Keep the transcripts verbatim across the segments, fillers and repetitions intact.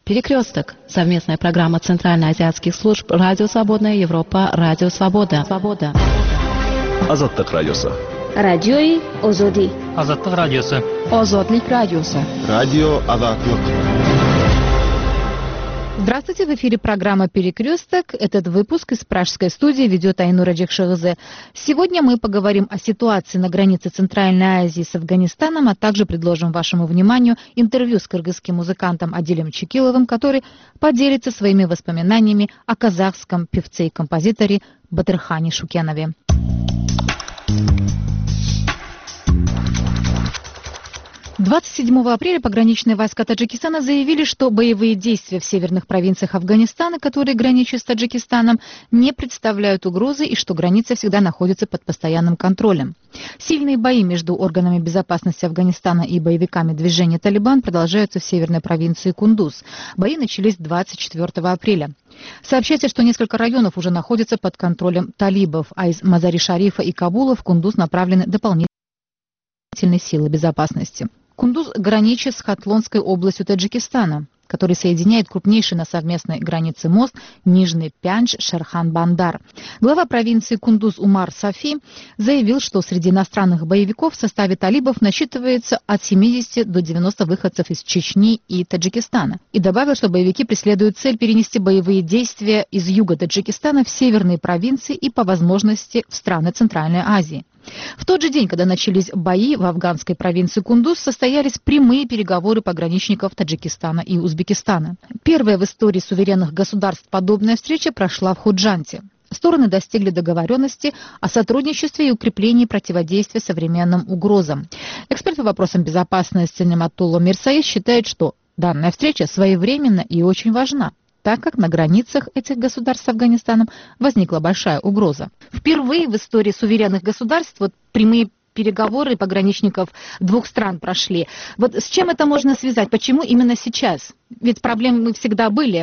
Перекресток. Совместная программа Центральноазиатских служб Радио Свободная Европа, Радио Свобода. Свобода. Азаттык радиосы. Радиои Озоди. Азаттык радиосы. Озодлик радиосы. Радио Азаттык. Здравствуйте, в эфире программа «Перекресток». Этот выпуск из пражской студии ведет Айнура Джекшагызе. Сегодня мы поговорим о ситуации на границе Центральной Азии с Афганистаном, а также предложим вашему вниманию интервью с кыргызским музыкантом Адилем Чекиловым, который поделится своими воспоминаниями о казахском певце и композиторе Батырхане Шукенове. двадцать седьмого апреля пограничные войска Таджикистана заявили, что боевые действия в северных провинциях Афганистана, которые граничат с Таджикистаном, не представляют угрозы и что граница всегда находится под постоянным контролем. Сильные бои между органами безопасности Афганистана и боевиками движения «Талибан» продолжаются в северной провинции Кундуз. Бои начались двадцать четвёртого апреля. Сообщается, что несколько районов уже находятся под контролем талибов, а из Мазари-Шарифа и Кабула в Кундуз направлены дополнительные силы безопасности. Кундуз граничит с Хатлонской областью Таджикистана, который соединяет крупнейший на совместной границе мост Нижний Пянч-Шерхан-Бандар. Глава провинции Кундуз Умар Сафи заявил, что среди иностранных боевиков в составе талибов насчитывается от семидесяти до девяноста выходцев из Чечни и Таджикистана. И добавил, что боевики преследуют цель перенести боевые действия из юга Таджикистана в северные провинции и по возможности в страны Центральной Азии. В тот же день, когда начались бои в афганской провинции Кундуз, состоялись прямые переговоры пограничников Таджикистана и Узбекистана. Первая в истории суверенных государств подобная встреча прошла в Худжанте. Стороны достигли договоренности о сотрудничестве и укреплении противодействия современным угрозам. Эксперт по вопросам безопасности Нематулла Мирсаи считает, что данная встреча своевременна и очень важна, так как на границах этих государств с Афганистаном возникла большая угроза. Впервые в истории суверенных государств вот прямые переговоры пограничников двух стран прошли. Вот с чем это можно связать? Почему именно сейчас? Ведь проблемы всегда были.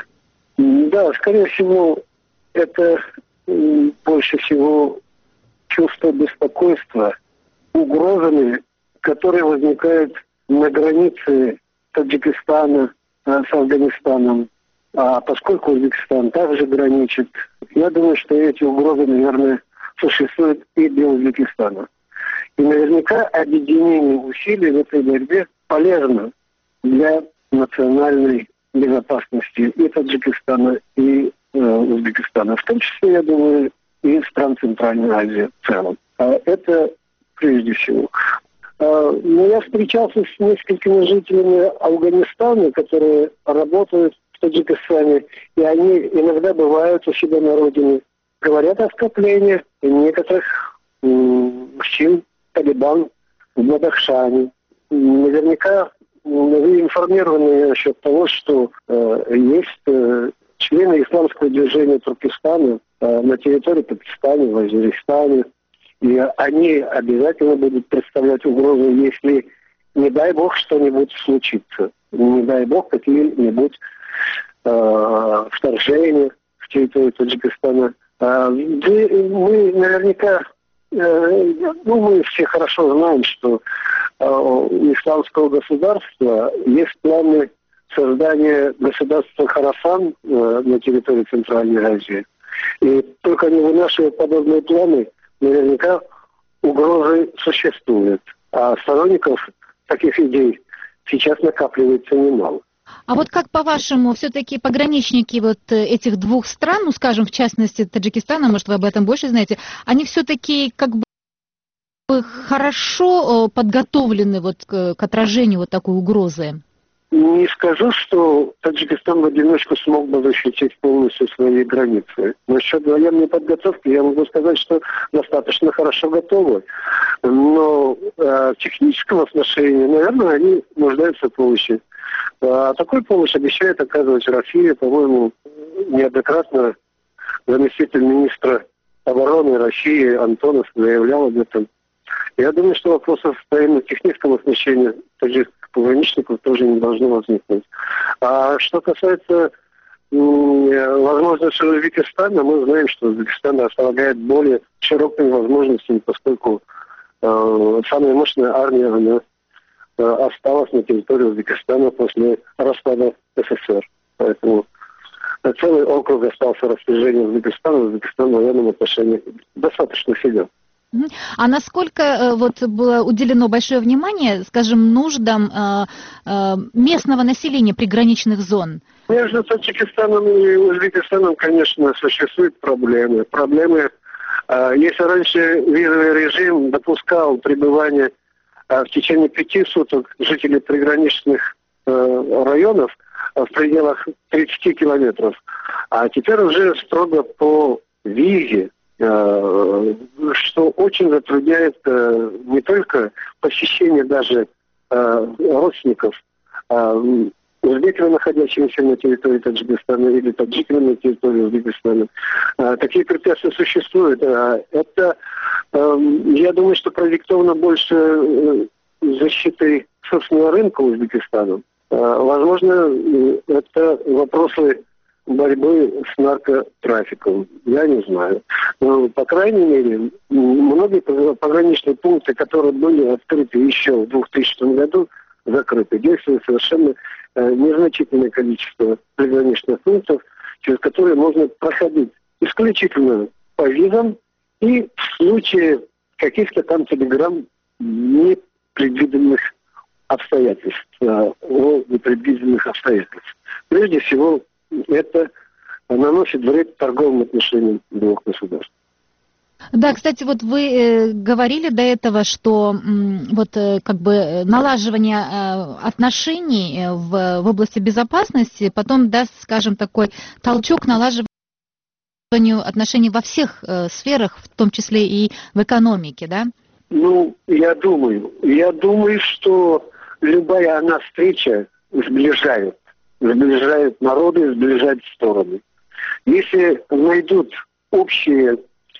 Да, скорее всего, это больше всего чувство беспокойства угрозами, которые возникают на границе Таджикистана с Афганистаном. А поскольку Узбекистан также граничит, я думаю, что эти угрозы, наверное, существуют и для Узбекистана. И наверняка объединение усилий в этой борьбе полезно для национальной безопасности и Таджикистана, и э, Узбекистана. В том числе, я думаю, и стран Центральной Азии в целом. А это прежде всего. А, но я встречался с несколькими жителями Афганистана, которые работают в Таджикистане, и они иногда бывают у себя на родине, говорят о скоплении некоторых м- сил Талибан в Бадахшане. Наверняка вы информированы насчет того, что э, есть э, члены исламского движения Туркестана э, на территории Пакистана, в Азербайджане, и они обязательно будут представлять угрозу, если, не дай бог, что-нибудь случится. Не дай бог, какие-нибудь э, вторжения в территорию Таджикистана. Э, мы наверняка, э, ну, мы все хорошо знаем, что э, у исламского государства есть планы создания государства Хорасан э, на территории Центральной Азии. И только они вынашивают подобные планы, наверняка угрозы существуют. А сторонников таких идей сейчас накапливается немало. А вот как, по-вашему, все-таки пограничники вот этих двух стран, ну, скажем, в частности, Таджикистана, может, вы об этом больше знаете, они все-таки как бы хорошо подготовлены вот к, к отражению вот такой угрозы? Не скажу, что Таджикистан в одиночку смог бы защитить полностью свои границы. Насчет военной подготовки я могу сказать, что достаточно хорошо готовы. Но э, в техническом отношении, наверное, они нуждаются в помощи. А такую помощь обещает оказывать Россия. По-моему, неоднократно заместитель министра обороны России Антонов заявлял об этом. Я думаю, что вопросов в военно-техническом отношении таджикских пограничников тоже не должно возникнуть. А что касается возможностей Узбекистана, мы знаем, что Узбекистан располагает более широкими возможностями, поскольку э, самая мощная армия она осталось на территории Узбекистана после распада СССР. Поэтому целый округ остался в распоряжении Узбекистана. Узбекистан в военном отношении достаточно силен. А насколько вот было уделено большое внимание, скажем, нуждам местного населения приграничных зон? Между Таджикистаном и Узбекистаном, конечно, существуют проблемы. Проблемы, если раньше визовый режим допускал пребывание в течение пяти суток жителей приграничных районов в пределах тридцати километров, а теперь уже строго по визе, что очень затрудняет не только посещение даже родственников, узбеками, находящимися на территории Таджикистана, или таджиками на территории Узбекистана. Такие препятствия существуют. Это, я думаю, что продиктовано больше защитой собственного рынка Узбекистана. Возможно, это вопросы борьбы с наркотрафиком. Я не знаю. Но, по крайней мере, многие пограничные пункты, которые были открыты еще в двухтысячном году, закрыты. Действует совершенно э, незначительное количество приграничных пунктов, через которые можно проходить исключительно по визам и в случае каких-то там телеграмм непредвиденных обстоятельств, э, о непредвиденных обстоятельств. Прежде всего, это наносит вред торговым отношениям двух государств. Да, кстати, вот вы э, говорили до этого, что м, вот э, как бы налаживание э, отношений в, в области безопасности потом даст, скажем, такой толчок налаживанию отношений во всех э, сферах, в том числе и в экономике, да? Ну, я думаю, я думаю, что любая она встреча сближает, сближает народы, сближает стороны. Если найдут общие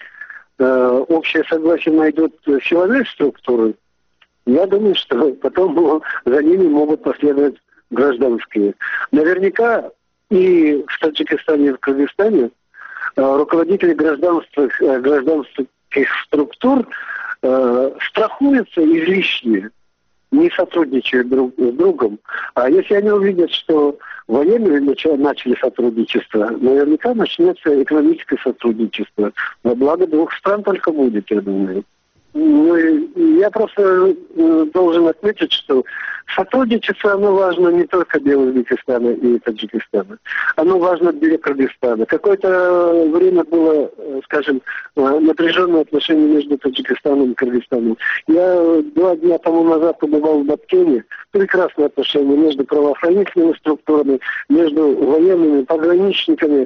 общее согласие найдут силовые структуры, я думаю, что потом за ними могут последовать гражданские. Наверняка и в Таджикистане, и в Кыргызстане руководители гражданских, гражданских структур э, страхуются излишне, не сотрудничают друг с другом. А если они увидят, что военные начали сотрудничество, наверняка начнется экономическое сотрудничество. Во благо двух стран только будет, я думаю. Ну, я просто должен отметить, что сотрудничество, оно важно не только для Узбекистана и Таджикистана. Оно важно для Кыргызстана. Какое-то время было, скажем, напряженное отношение между Таджикистаном и Кыргызстаном. Я два дня тому назад побывал в Баткене. Прекрасные отношения между правоохранительными структурами, между военными, пограничниками.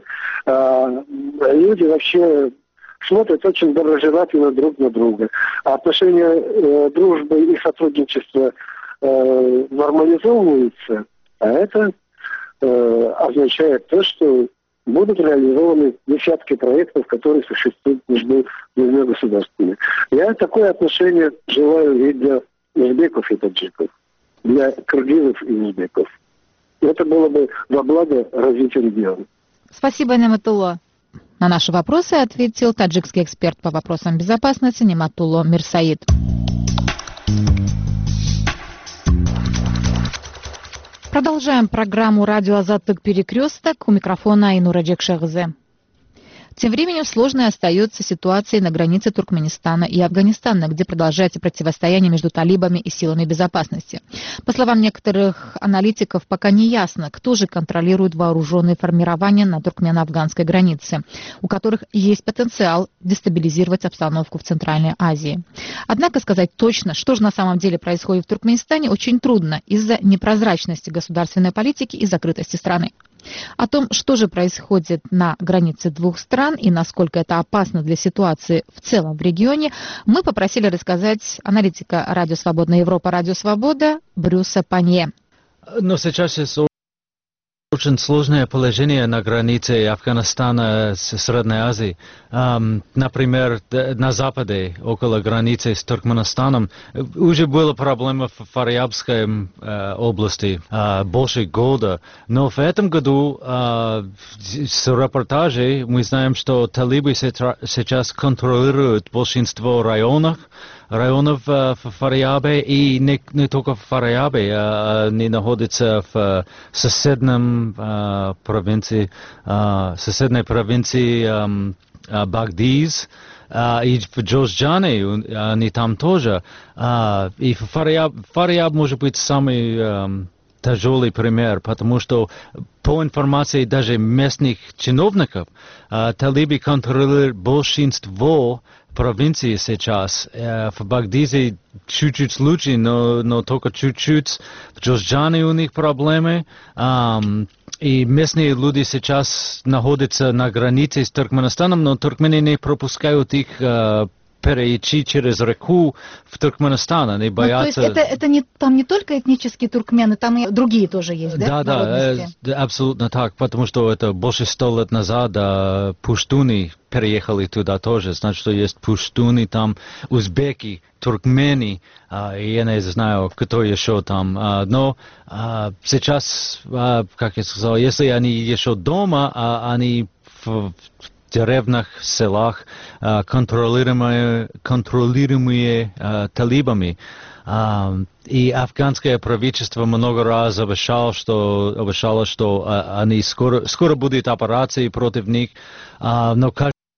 Люди вообще смотрят очень доброжелательно друг на друга. А отношения э, дружбы и сотрудничества э, нормализовываются, а это э, означает то, что будут реализованы десятки проектов, которые существуют между двумя государствами. Я такое отношение желаю и для узбеков и таджиков, для кыргызов и узбеков. Это было бы во благо развития региона. Спасибо, Нематулло. На наши вопросы ответил таджикский эксперт по вопросам безопасности Нематулло Мирсаид. Продолжаем программу «Радио Азаттык. Перекресток». У микрофона Айнура Джекшегзе. Тем временем сложной остается ситуация на границе Туркменистана и Афганистана, где продолжается противостояние между талибами и силами безопасности. По словам некоторых аналитиков, пока не ясно, кто же контролирует вооруженные формирования на туркмено-афганской границе, у которых есть потенциал дестабилизировать обстановку в Центральной Азии. Однако сказать точно, что же на самом деле происходит в Туркменистане, очень трудно из-за непрозрачности государственной политики и закрытости страны. О том, что же происходит на границе двух стран и насколько это опасно для ситуации в целом в регионе, мы попросили рассказать аналитика Радио Свободная Европа, Радио Свобода Брюса Панье. Но сейчас очень сложное положение на границе Афганистана с Средней Азией. Um, например, на западе, около границы с Туркменистаном, уже была проблема в Фариабской uh, области uh, больше года. Но в этом году uh, с репортажей мы знаем, что талибы сейчас контролируют большинство районов районов в Фарабе, и не, не только в Фарабе, а они находятся в соседнем а, провинции, а, соседней провинции а, Багдиз, а, и в Джозджане они там тоже. А, и Фараб, Фараб может быть самый а, тяжелый пример, потому что по информации даже местных чиновников, а, талибы контролируют большинство провинции сейчас. А, в Багдизе чуть-чуть лучше, но, но только чуть-чуть. В Джозджане у них проблемы. А, и местные люди сейчас находятся на границе с Туркменистаном, но туркмены не пропускают их а, перейти через реку в Туркменистан, они боятся... Ну, то есть это, это не, там не только этнические туркмены, там и другие тоже есть, да? Да, да, э, абсолютно так, потому что это больше сто лет назад а, пуштуны переехали туда тоже, значит, что есть пуштуны там, узбеки, туркмены, а, и я не знаю, кто еще там, а, но а, сейчас, а, как я сказал, если они еще дома, а, они в деревнях, селах, контролируемые, контролируемые uh, талибами. Uh, и афганское правительство много раз обещало, что, обещало, что uh, они скоро, скоро будут операции против них, uh, но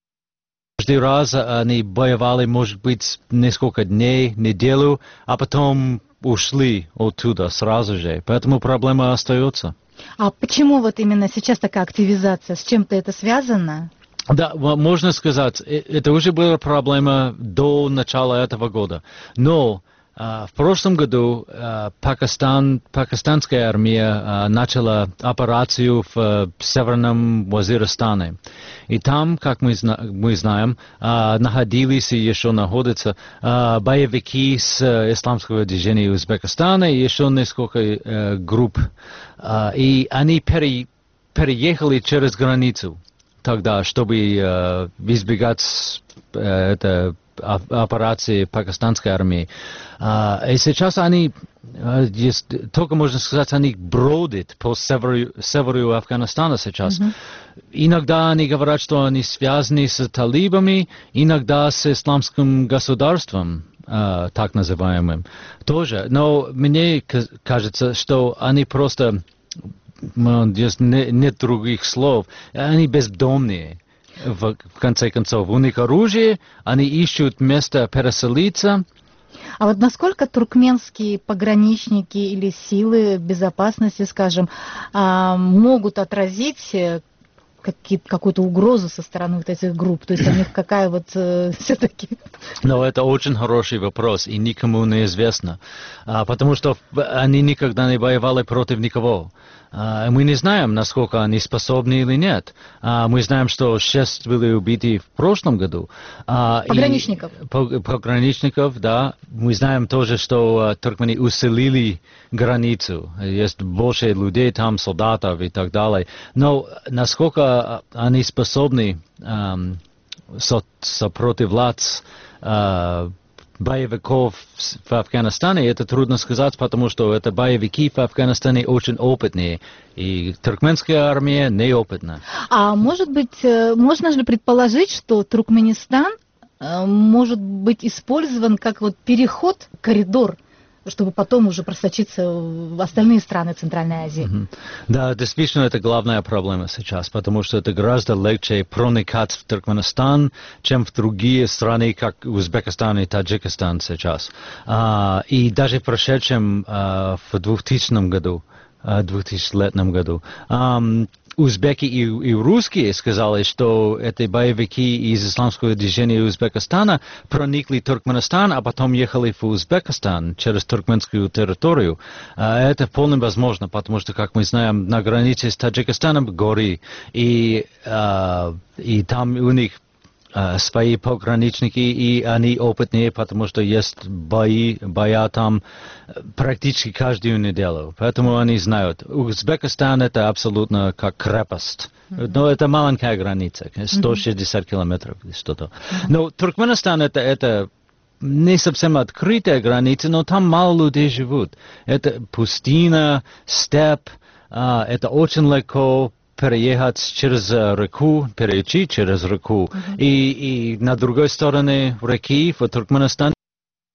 каждый раз они воевали, может быть, несколько дней, неделю, а потом ушли оттуда сразу же. Поэтому проблема остается. А почему вот именно сейчас такая активизация? С чем-то это связано? Да, можно сказать, это уже была проблема до начала этого года. Но uh, в прошлом году uh, Пакистан, пакистанская армия uh, начала операцию в uh, северном Вазиристане. И там, как мы, зна мы знаем, uh, находились и еще находятся uh, боевики с uh, исламского движения Узбекистана и еще несколько uh, групп. Uh, и они пере переехали через границу тогда, чтобы э, избегать э, это, операции пакистанской армии. А, и сейчас они, э, есть, только можно сказать, они бродят по северу, северу Афганистана сейчас. Mm-hmm. Иногда они говорят, что они связаны с талибами, иногда с исламским государством, э, так называемым, тоже. Но мне кажется, что они просто... Здесь нет других слов. Они бездомные, в, в конце концов. У них оружие, они ищут место переселиться. А вот насколько туркменские пограничники или силы безопасности, скажем, могут отразить какую-то угрозу со стороны вот этих групп? То есть у них какая вот э, все-таки... Но это очень хороший вопрос, и никому не известно. А, потому что они никогда не воевали против никого. А, мы не знаем, насколько они способны или нет. А, мы знаем, что шесть были убиты в прошлом году. А, пограничников. И, по, пограничников, да. Мы знаем тоже, что а, туркмены усилили границу. Есть больше людей там, солдатов и так далее. Но насколько они способны um, со, сопротивляться uh, боевиков в Афганистане, это трудно сказать, потому что это боевики в Афганистане очень опытные, и туркменская армия неопытна. А может быть, можно же предположить, что Туркменистан может быть использован как вот переход, коридор, чтобы потом уже просочиться в остальные страны Центральной Азии. Mm-hmm. Да, действительно, это главная проблема сейчас, потому что это гораздо легче проникать в Туркменистан, чем в другие страны, как Узбекистан и Таджикистан сейчас. А, и даже в прошедшем, а, в двухтысячном году, двухтысячелетнем году, а, узбеки и, и русские сказали, что это боевики из исламского движения Узбекистана проникли в Туркменистан, а потом ехали в Узбекистан через туркменскую территорию. Это вполне возможно, потому что, как мы знаем, на границе с Таджикистаном горы, и, и там у них свои пограничники, и они опытнее, потому что есть бои, боя там практически каждую неделю. Поэтому они знают. Узбекистан это абсолютно как крепость. Mm-hmm. Но это маленькая граница, сто шестьдесят mm-hmm. километров или что-то. Mm-hmm. Но Туркменистан это, это не совсем открытая граница, но там мало людей живут. Это пустыня, степь, а, это очень легко переехать через реку, перейти через реку. Uh-huh. И, и на другой стороне реки в Туркменистане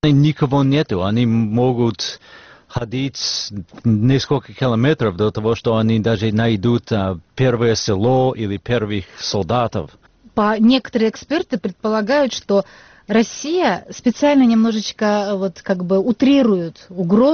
никого нету, они могут ходить несколько километров до того, что они даже найдут а, первое село или первых солдатов. По некоторые эксперты предполагают, что Россия специально немножечко вот как бы утрирует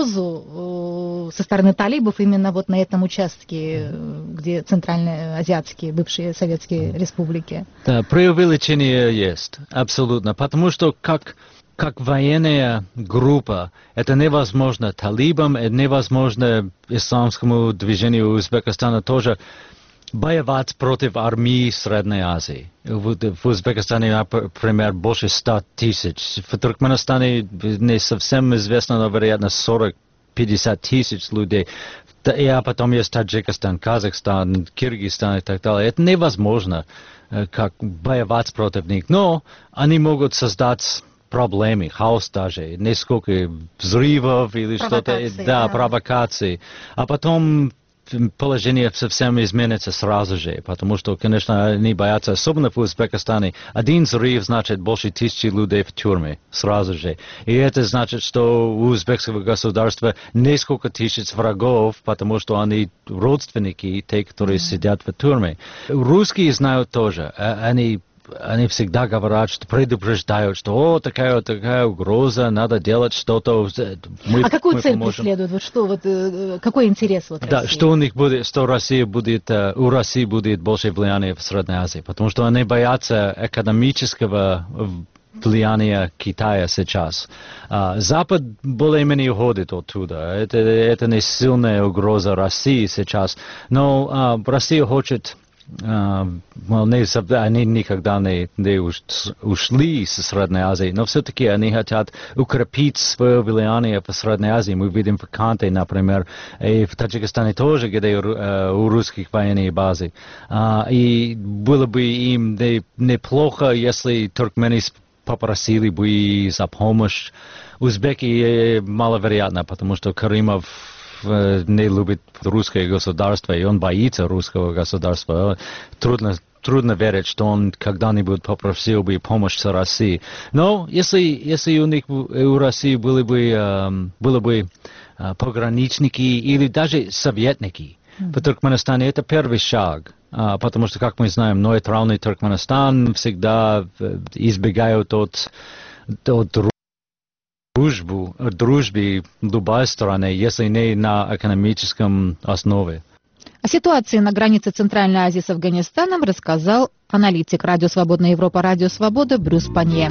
угрозу со стороны талибов именно вот на этом участке, где центральноазиатские бывшие советские республики. Да, преувеличение есть, абсолютно, потому что как как военная группа, это невозможно талибам, это невозможно исламскому движению Узбекистана тоже воевать против армии Средней Азии. В, в Узбекистане, например, больше ста тысяч. В Туркменистане не совсем известно, но, вероятно, сорок-пятьдесят тысяч людей. И, а потом есть Таджикистан, Казахстан, Киргизстан и так далее. Это невозможно, как воевать против них. Но они могут создать проблемы, хаос даже, несколько взрывов или что-то, да, да, провокаций. А потом положение совсем изменится сразу же, потому что, конечно, они боятся, особенно в Узбекистане, один взрыв значит больше тысячи людей в тюрьме сразу же. И это значит, что у узбекского государства несколько тысяч врагов, потому что они родственники, те, которые сидят в тюрьме. Русские знают тоже, они Они всегда говорят, что предупреждают, что о, такая такая угроза, надо делать что-то. Мы, а какую мы цель поможем. преследуют? Вот что, вот, какой интерес вот Да, России? что у них будет, что Россия будет, у России будет больше влияния в Средней Азии, потому что они боятся экономического влияния Китая сейчас. Запад более-менее уходит оттуда. Это, это не сильная угроза России сейчас, но Россия хочет. Uh, well, не, они никогда не, не ушли с Средней Азии, но все-таки они хотят укрепить свое влияние в Средней Азии. Мы видим в Канте, например, и в Таджикистане тоже, где uh, у русских военные базы. Uh, и было бы им не, неплохо, если туркмены попросили бы за помощь. Узбеки маловероятно, потому что Каримов не любит русское государство, и он боится русского государства. Трудно, трудно верить, что он когда-нибудь попросил бы помощь с Россией. Но если, если у них, у России были бы, были бы пограничники или даже советники в Туркменистане, это первый шаг. Потому что, как мы знаем, нейтральный Туркменистан всегда избегают от, от дружбу, дружбе любой страны, если не на экономическом основе. О ситуации на границе Центральной Азии с Афганистаном рассказал аналитик Радио Свободная Европа, Радио Свобода Брюс Панье.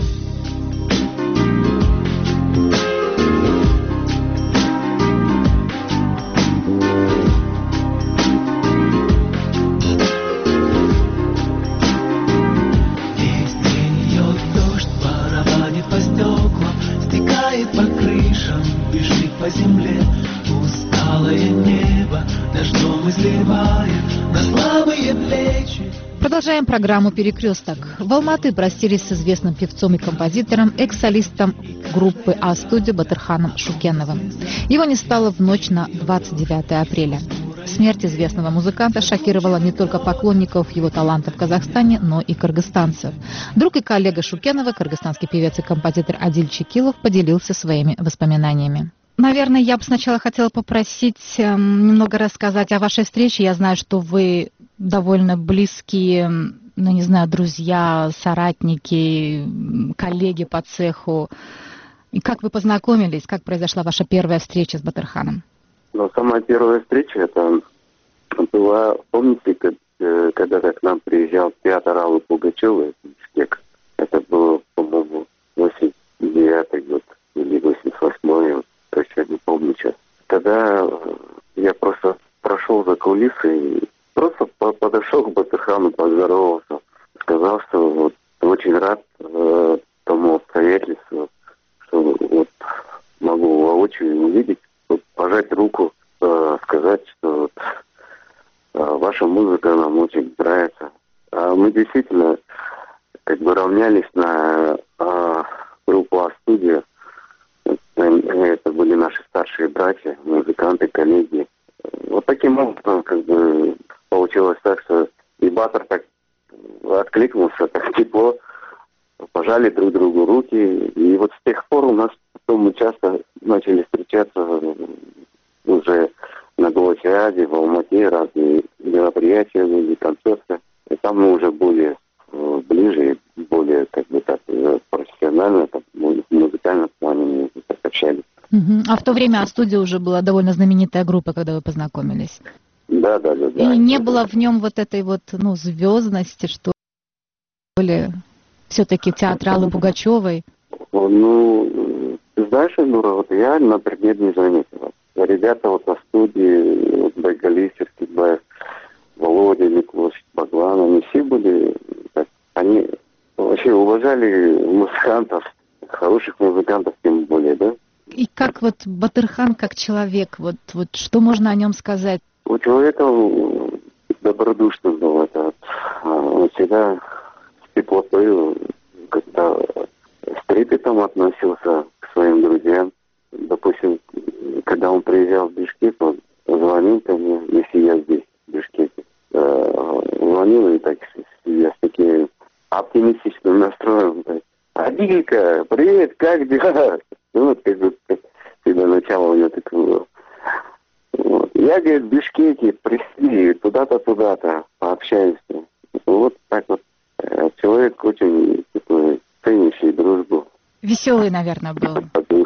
По земле усталое небо дождем изливает на слабые плечи. Продолжаем программу «Перекресток». В Алматы простились с известным певцом и композитором, экс-солистом группы А-студио Батырханом Шукеновым. Его не стало в ночь на двадцать девятое апреля. Смерть известного музыканта шокировала не только поклонников его таланта в Казахстане, но и кыргызстанцев. Друг и коллега Шукенова, кыргызстанский певец и композитор Адиль Чекилов, поделился своими воспоминаниями. Наверное, я бы сначала хотела попросить э, немного рассказать о вашей встрече. Я знаю, что вы довольно близкие, ну, не знаю, друзья, соратники, коллеги по цеху. И как вы познакомились? Как произошла ваша первая встреча с Батырханом? Ну, самая первая встреча, это была, помните, когда к нам приезжал театр Аллы Пугачевой, Бишкек. Это было, по-моему, восемьдесят девятый год или восемьдесят восьмой, точно не помню сейчас. Тогда я просто прошел за кулисы и просто подошел к Батырхану, поздоровался. Сказал, что вот очень рад э, тому обстоятельству, что вот могу воочию увидеть, вот, пожать руку, э, сказать, что вот, э, ваша музыка нам очень нравится. А мы действительно как бы равнялись на э, группу А-студио. Это были наши старшие братья, музыканты, коллеги. Вот таким образом, как бы, получилось так, что и Батыр так откликнулся, так тепло, пожали друг другу руки. И вот с тех пор у нас Потом мы часто начали встречаться уже на Голосе Азии, в Алмате, разные мероприятия, были, концерты. И там мы уже более э, ближе, более как бы так профессионально, так, в музыкальном плане так общались. Мгм. А в то время «А-студия» уже была довольно знаменитая группа, когда вы познакомились. Да, да, да. И да. не было в нем вот этой вот, ну, звездности, что ли, все-таки театралы Пугачевой. Ну, ты знаешь, Нура, вот я, например, не заметила. Ребята вот на студии, вот Байгали, Серкибаев, Володя, Миклович, Баглан, они все были, так, они вообще уважали музыкантов, хороших музыкантов тем более, да? И как вот Батырхан, как человек, вот, вот что можно о нем сказать? У человека добродушно был это, вот, он всегда с теплотой, как-то с трепетом относился к своим друзьям. Допустим, когда он приезжал в Бишкек, он звонил ко мне, если я здесь, в Бишкеке. Э, звонил и так, я с таким оптимистичным настроем. Адилька, привет, как дела? Ну, вот как бы, как всегда начало у него такое было. Вот. Я, говорит, в Бишкеке, пришли туда-то, туда-то, пообщаемся. Вот так вот. Э, человек очень такой, ценящий дружбу. Веселый, наверное, был.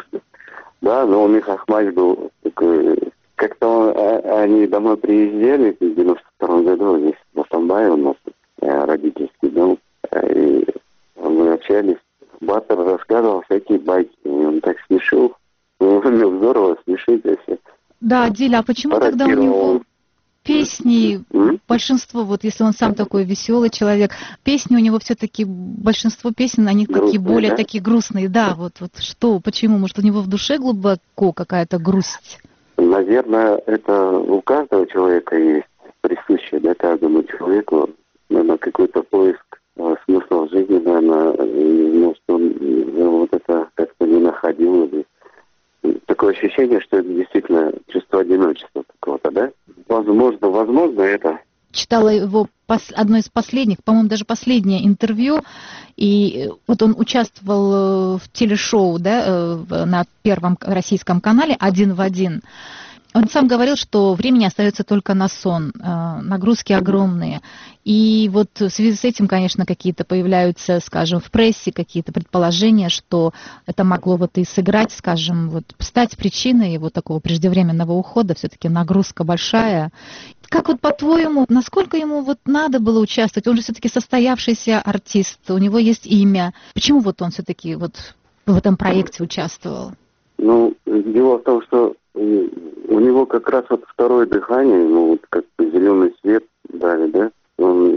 Да, но у них Ахмач был такой... Как-то он, а, они домой приезжали в девяносто втором году, здесь в Асамбае у нас э, родительский дом, э, и мы общались. Батыр рассказывал всякие байки, и он так смешил. Он умел здорово смешить все. Да, Диля, а почему тогда у него песни, М? большинство, вот если он сам такой веселый человек, песни у него все-таки, большинство песен, они Грустные, такие более да? такие грустные, да, вот, вот что, почему, может у него в душе глубоко какая-то грусть? Наверное, это у каждого человека есть присущее, да, каждому человеку, наверное, какой-то поиск э, смысла в жизни, наверное, и, ну, что он э, вот это как-то не находил. Или... Такое ощущение, что это действительно чувство одиночества какого-то, да? Возможно, возможно, это... Читала его пос- одно из последних, по-моему, даже последнее интервью, и вот он участвовал э, в телешоу, да, э, в- на Первом российском канале «Один в один». Он сам говорил, что времени остается только на сон, э, нагрузки огромные. И вот в связи с этим, конечно, какие-то появляются, скажем, в прессе какие-то предположения, что это могло вот и сыграть, скажем, вот стать причиной его такого преждевременного ухода, все-таки нагрузка большая. Как вот по-твоему, насколько ему вот надо было участвовать? Он же все-таки состоявшийся артист, у него есть имя. Почему вот он все-таки вот в этом проекте участвовал? Ну, дело в том, что э, у него как раз вот второе дыхание, ему вот как бы зеленый свет дали, да? Он,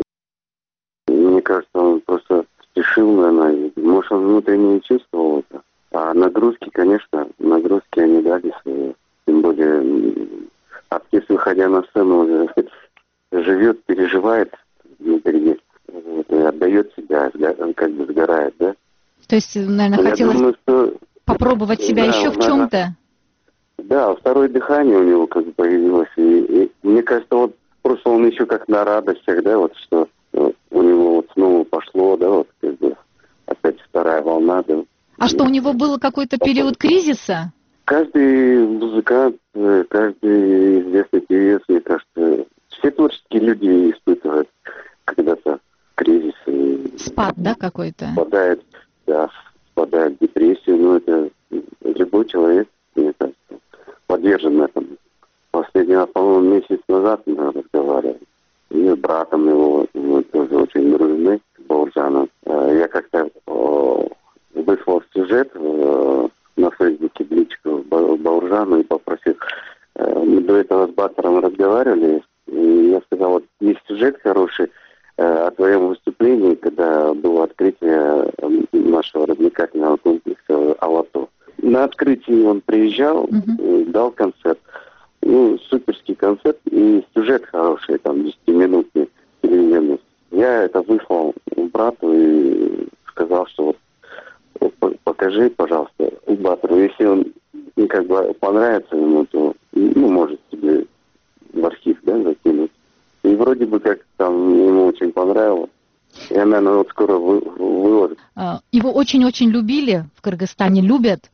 мне кажется, он просто спешил, наверное. Может, он внутренне не чувствовал это. А нагрузки, конечно, нагрузки они дали свои. Тем более, м, артист, выходя на сцену, уже живет, переживает внутри, вот, и отдает себя, сга- как бы сгорает, да? То есть, наверное, Я хотелось думаю, что... попробовать себя Да, еще в наверное, чем-то? Да, второе дыхание у него как бы появилось. И, и мне кажется, вот просто он еще как на радостях, да, вот что э, у него вот снова пошло, да, вот как бы опять вторая волна, да. А что, у него был какой-то период кризиса? Каждый музыкант, э, каждый известный певец, мне кажется, все творческие люди испытывают когда-то кризис. И Спад, да, какой-то? впадает, да, впадает в депрессию, но это любой человек, мне кажется, подвержен этому. Последний раз, по-моему, месяц назад мы разговаривали. И с братом его, мы тоже очень дружны, Бауржаном. Я как-то о, выслал сюжет э, на Фейсбуке в личку Бауржану и попросил. Э, мы до этого с Баттером разговаривали, и я сказал, вот есть сюжет хороший э, о твоем выступлении, когда было открытие нашего развлекательного комплекса «Алато». На открытии он приезжал, Мгм. дал концерт. Ну, суперский концерт и сюжет хороший, там, десятиминутный, телевизионный. Я это выслал брату и сказал, что вот, вот покажи, пожалуйста, Баттеру. Если он, ну, как бы понравится ему, то, ну, может себе в архив, да, закинуть. И вроде бы как там ему очень понравилось. Я, наверное, вот скоро вы, выложу. А, Его очень-очень любили в Кыргызстане, любят.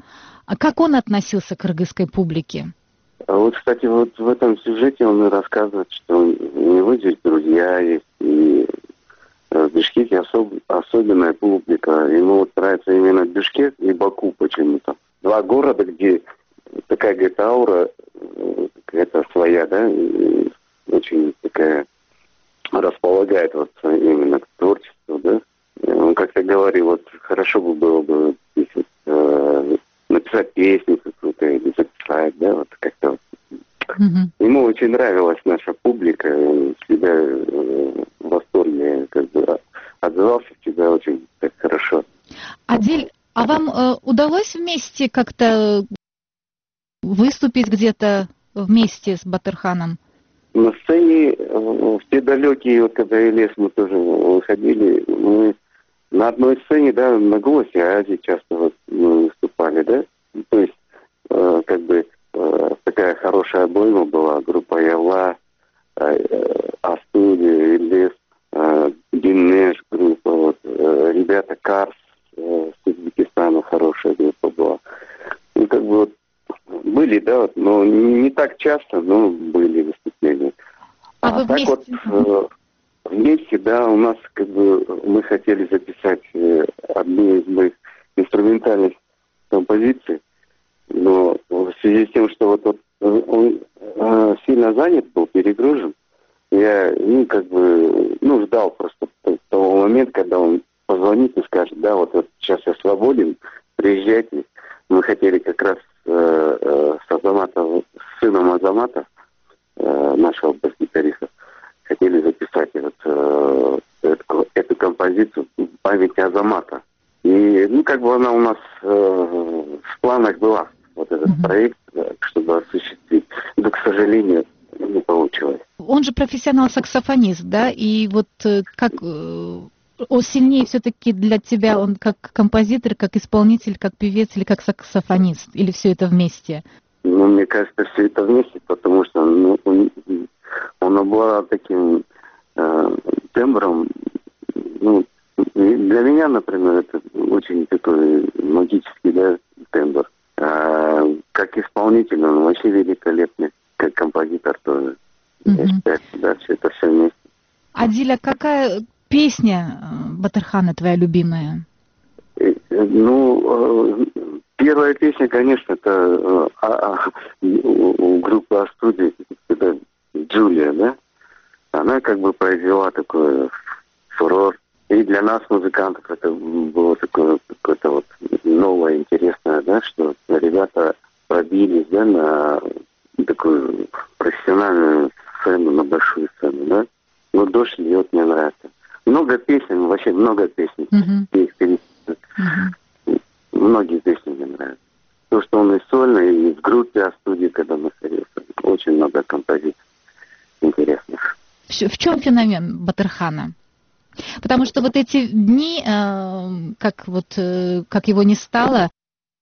А как он относился к кыргызской публике? А вот, кстати, вот в этом сюжете он рассказывает, что у него здесь друзья есть, и в Бишкеке особ... особенная публика. Ему вот нравится именно Бишкек и Баку почему-то. Два города, где такая, говорит, аура какая-то своя, да, и очень такая располагает вот именно к творчеству, да. Он как-то говорил, вот хорошо бы было бы если, э, написать песню какую-то или записать, да, вот как-то. Mm-hmm. Ему очень нравилась наша публика, он всегда э, в восторге, как бы отзывался всегда очень так хорошо. Адиль, а вам э, удалось вместе как-то выступить где-то вместе с Батырханом? На сцене в те далекие, вот когда Элес мы тоже выходили, мы на одной сцене, да, на «Голосе Азии» часто вот мы выступали, да, то есть э, как бы э, такая хорошая обойма была, группа Яла, э, Астудия, Элес, э, Генеш группа, вот, э, ребята Карс э, с Узбекистана хорошая группа была. Ну, как бы вот были, да, вот, но не, не так часто, но были выступления. А, а вы так вместе? вот э, вместе, да, у нас как бы мы хотели записать э, одну из моих инструментальных композиций, но в связи с тем, что вот, вот он э, сильно занят был, перегружен, я, ну, как бы, ну, ждал просто того момента, когда он позвонит и скажет, да, вот, вот сейчас я свободен, приезжайте. Мы хотели как раз э, э, с Азаматом, с сыном Азамата, э, нашего бас-гитариста, хотели записать вот, э, эту, эту композицию в память Азамата. И, ну, как бы она у нас э, в планах была, вот этот mm-hmm. проект, да, чтобы осуществить. Но, к сожалению, не получилось. Он же профессионал-саксофонист, да? И вот э, как... Э... Он сильнее все-таки для тебя, он как композитор, как исполнитель, как певец или как саксофонист? Или все это вместе? Ну, мне кажется, все это вместе, потому что ну, он, он обладал таким э, тембром. Ну, для меня, например, это очень такой магический, да, тембр. А как исполнитель он вообще великолепный, как композитор тоже. Mm-hmm. Я считаю, да, все это все вместе. Адиля, какая... Песня Батырхана твоя любимая? Ну, первая песня, конечно, это у группы Астудия, это Джулия, да? Она как бы произвела такой фурор. И для нас, музыкантов, это было такое какое-то вот новое, интересное, да, что ребята пробились, да, на такую профессиональную сцену, на большую сцену, да? Но «Дождь льет» мне нравится. Много песен, вообще много песен. Uh-huh. Uh-huh. Многие песни мне нравятся. То, что он и сольно, и в группе Астудии, когда находился. Очень много композиций интересных. В, в чем феномен Батырхана? Потому что вот эти дни, э, как вот, э, как его не стало,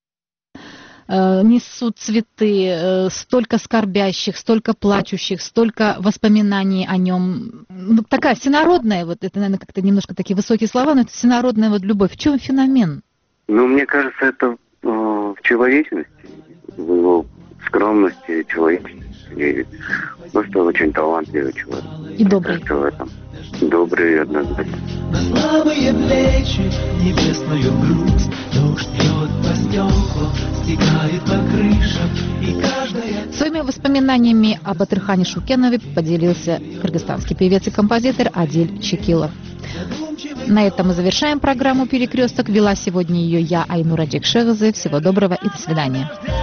несут цветы, столько скорбящих, столько плачущих, столько воспоминаний о нем. Ну, такая всенародная, вот это, наверное, как-то немножко такие высокие слова, но это всенародная вот любовь. В чем феномен? Ну, мне кажется, это э, в человечности, в его скромности, человечности. Просто очень талантливый человек. И добрый. В этом. Добрый, однозначно. На слабые плечи небесную грусть, дождь бьет по стеклу, стекает по крышам, и каждая... Своими воспоминаниями о Батырхане Шукенове поделился кыргызстанский певец и композитор Адиль Чекилов. На этом мы завершаем программу «Перекресток». Вела сегодня ее я, Айнура Джекшевезе. Всего доброго и до свидания.